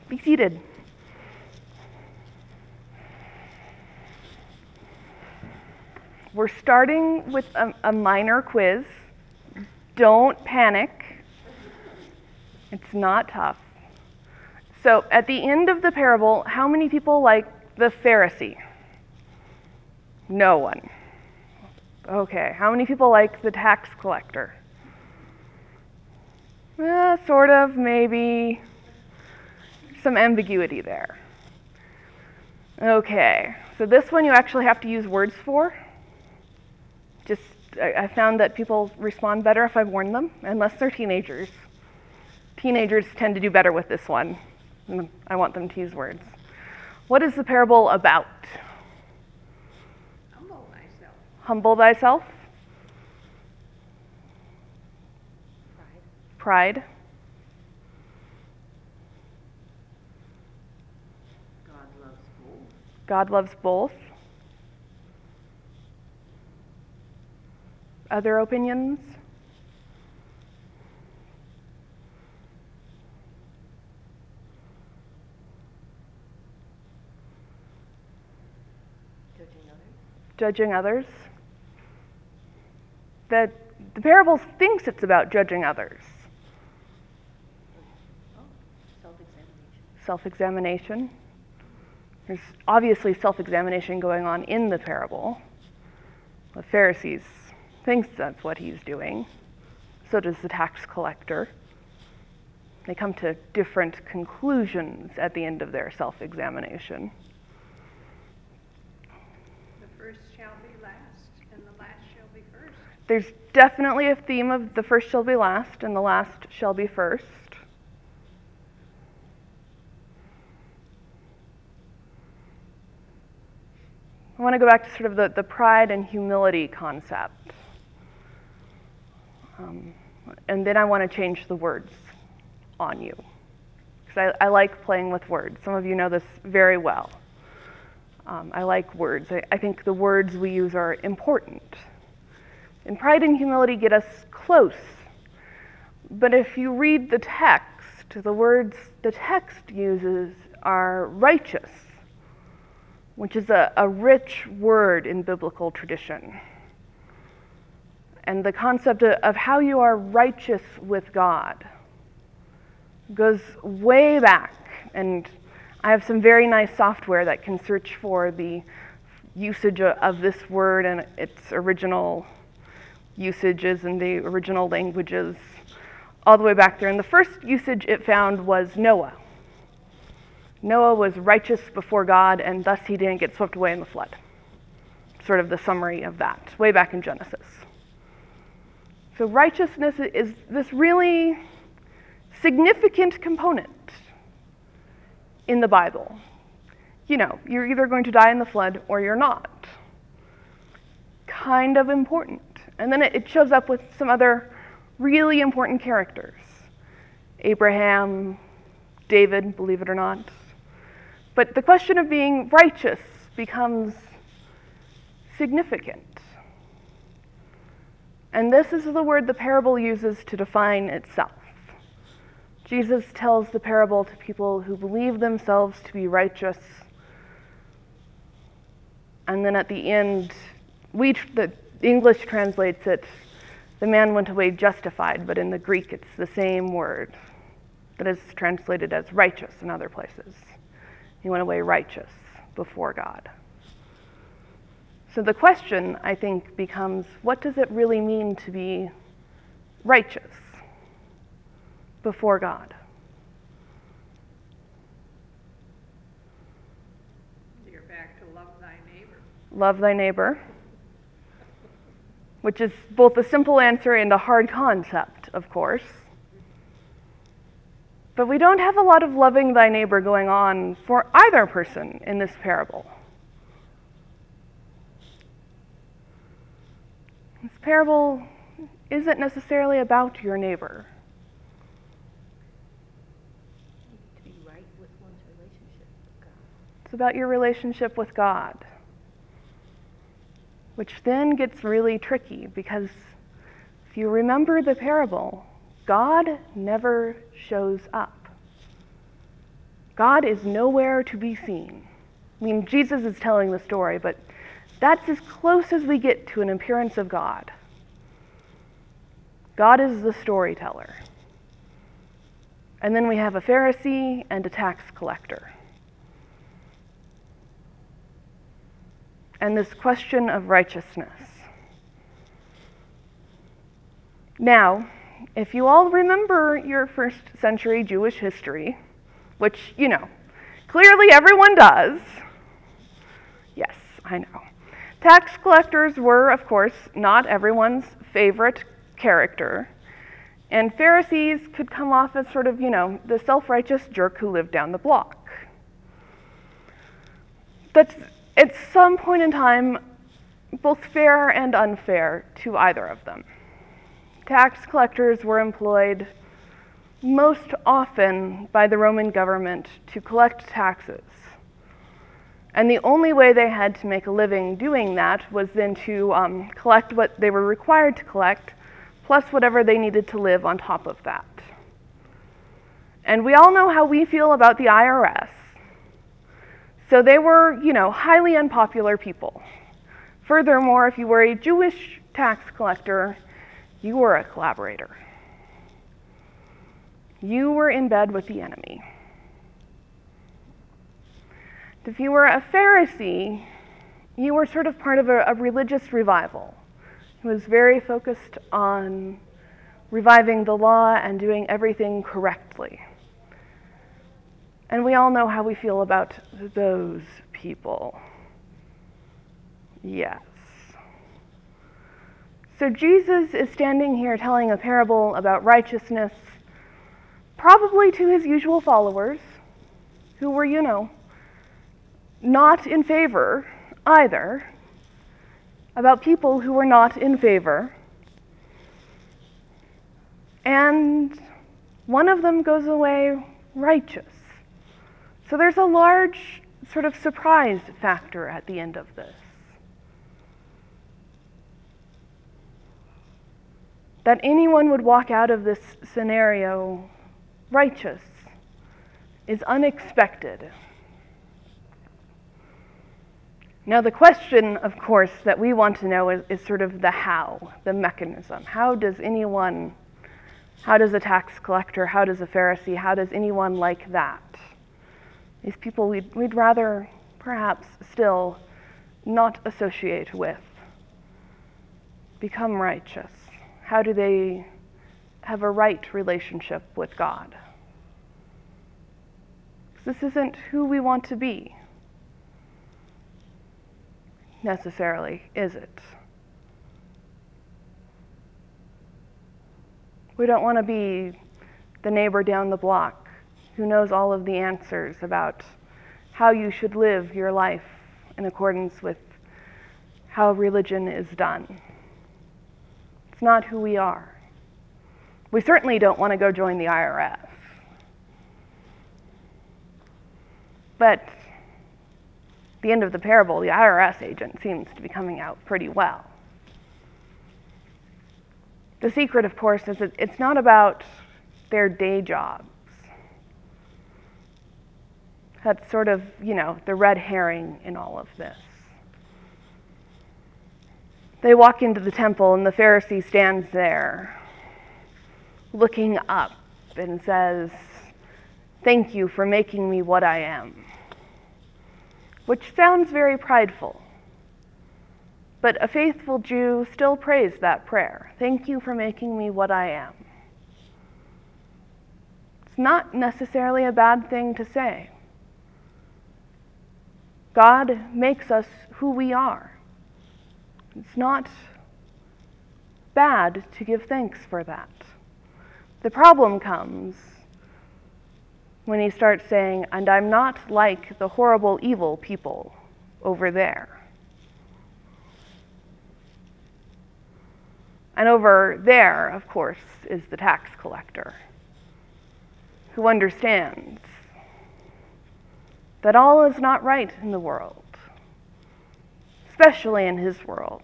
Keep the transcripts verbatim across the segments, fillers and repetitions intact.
Be seated. We're starting with a, a minor quiz. Don't panic. It's not tough. So at the end of the parable, how many people like the Pharisee? No one. Okay, how many people like the tax collector? Eh, sort of, maybe. Some ambiguity there. Okay, so this one you actually have to use words for. Just, I, I found that people respond better if I warn them, unless they're teenagers. Teenagers tend to do better with this one. I want them to use words. What is the parable about? Humble thyself. Humble thyself. Pride. Pride. God loves both. God loves both. Other opinions? Judging others. Judging others. The, the parable thinks it's about judging others. Oh, self-examination. Self-examination. There's obviously self-examination going on in the parable. The Pharisees thinks that's what he's doing. So does the tax collector. They come to different conclusions at the end of their self-examination. The first shall be last, and the last shall be first. There's definitely a theme of the first shall be last and the last shall be first. I want to go back to sort of the, the pride and humility concept. Um, and then I want to change the words on you. Because I, I like playing with words. Some of you know this very well. Um, I like words. I, I think the words we use are important. And pride and humility get us close. But if you read the text, the words the text uses are righteous, which is a, a rich word in biblical tradition. And the concept of, of how you are righteous with God goes way back. And I have some very nice software that can search for the usage of this word and its original usages in the original languages all the way back there. And the first usage it found was Noah. Noah was righteous before God, and thus he didn't get swept away in the flood. Sort of the summary of that, way back in Genesis. So righteousness is this really significant component in the Bible. You know, you're either going to die in the flood or you're not. Kind of important. And then it shows up with some other really important characters. Abraham, David, believe it or not. But the question of being righteous becomes significant. And this is the word the parable uses to define itself. Jesus tells the parable to people who believe themselves to be righteous. And then at the end, we, the English translates it, the man went away justified, but in the Greek it's the same word that is translated as righteous in other places. He went away righteous before God. So the question, I think, becomes, what does it really mean to be righteous before God? You're back to love thy neighbor. Love thy neighbor, which is both a simple answer and a hard concept, of course. But we don't have a lot of loving thy neighbor going on for either person in this parable. This parable isn't necessarily about your neighbor. To be right with one's relationship with God. It's about your relationship with God, which then gets really tricky because if you remember the parable, God never shows up. God is nowhere to be seen. I mean, Jesus is telling the story, but that's as close as we get to an appearance of God. God is the storyteller. And then we have a Pharisee and a tax collector. And this question of righteousness. Now, if you all remember your first century Jewish history, which, you know, clearly everyone does. Yes, I know. Tax collectors were, of course, not everyone's favorite character. And Pharisees could come off as sort of, you know, the self-righteous jerk who lived down the block. That's, at some point in time, both fair and unfair to either of them. Tax collectors were employed most often by the Roman government to collect taxes. And the only way they had to make a living doing that was then to um, collect what they were required to collect, plus whatever they needed to live on top of that. And we all know how we feel about the I R S. So they were, you know, highly unpopular people. Furthermore, if you were a Jewish tax collector, you were a collaborator. You were in bed with the enemy. If you were a Pharisee, you were sort of part of a, a religious revival. It was very focused on reviving the law and doing everything correctly. And we all know how we feel about those people. Yes. So Jesus is standing here telling a parable about righteousness, probably to his usual followers, who were, you know, not in favor either, about people who were not in favor. And one of them goes away righteous. So there's a large sort of surprise factor at the end of this. That anyone would walk out of this scenario righteous is unexpected. Now the question, of course, that we want to know is, is sort of the how, the mechanism. How does anyone, how does a tax collector, how does a Pharisee, how does anyone like that? These people we'd, we'd rather perhaps still not associate with become righteous. How do they have a right relationship with God? This isn't who we want to be, necessarily, is it? We don't want to be the neighbor down the block who knows all of the answers about how you should live your life in accordance with how religion is done. It's not who we are. We certainly don't want to go join the I R S. But at the end of the parable, the I R S agent seems to be coming out pretty well. The secret, of course, is that it's not about their day jobs. That's sort of, you know, the red herring in all of this. They walk into the temple, and the Pharisee stands there, looking up, and says, "Thank you for making me what I am," which sounds very prideful. But a faithful Jew still prays that prayer. Thank you for making me what I am. It's not necessarily a bad thing to say. God makes us who we are. It's not bad to give thanks for that. The problem comes when he starts saying, "And I'm not like the horrible, evil people over there." And over there, of course, is the tax collector, who understands that all is not right in the world, especially in his world.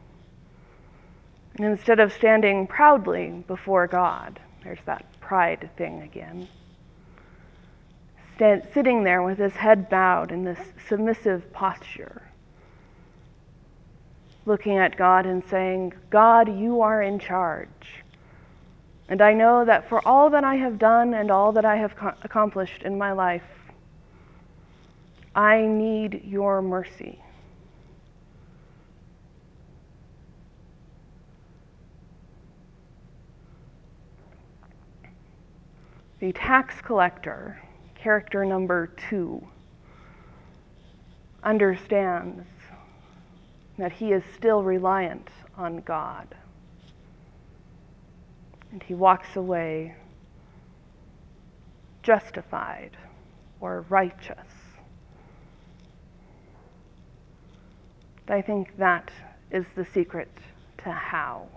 And instead of standing proudly before God, there's that pride thing again, stand, sitting there with his head bowed in this submissive posture, looking at God and saying, God, you are in charge. And I know that for all that I have done and all that I have co- accomplished in my life, I need your mercy. The tax collector, character number two, understands that he is still reliant on God. And he walks away justified or righteous. I think that is the secret to how.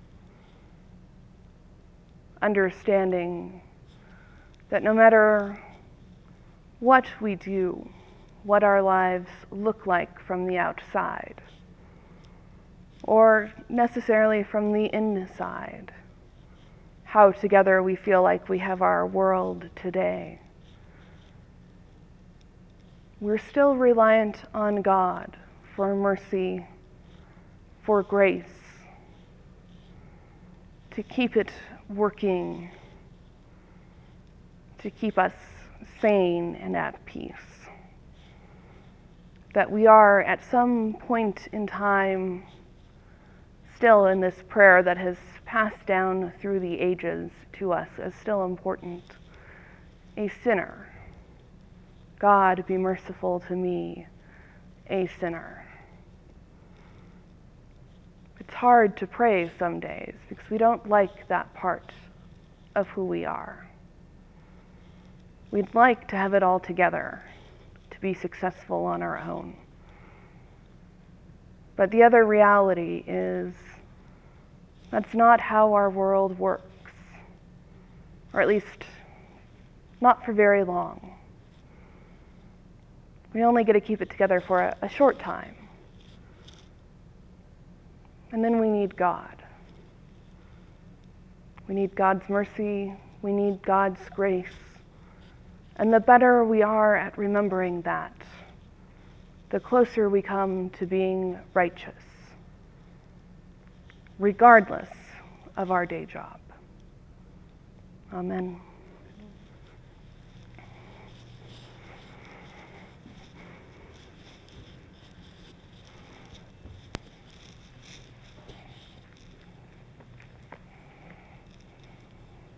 Understanding that no matter what we do, what our lives look like from the outside, or necessarily from the inside, how together we feel like we have our world today, we're still reliant on God for mercy, for grace, to keep it working, to keep us sane and at peace. That we are at some point in time still in this prayer that has passed down through the ages to us as still important. A sinner. God, be merciful to me, a sinner. It's hard to pray some days because we don't like that part of who we are. We'd like to have it all together, to be successful on our own. But the other reality is that's not how our world works, or at least not for very long. We only get to keep it together for a, a short time. And then we need God. We need God's mercy. We need God's grace. And the better we are at remembering that, the closer we come to being righteous, regardless of our day job. Amen.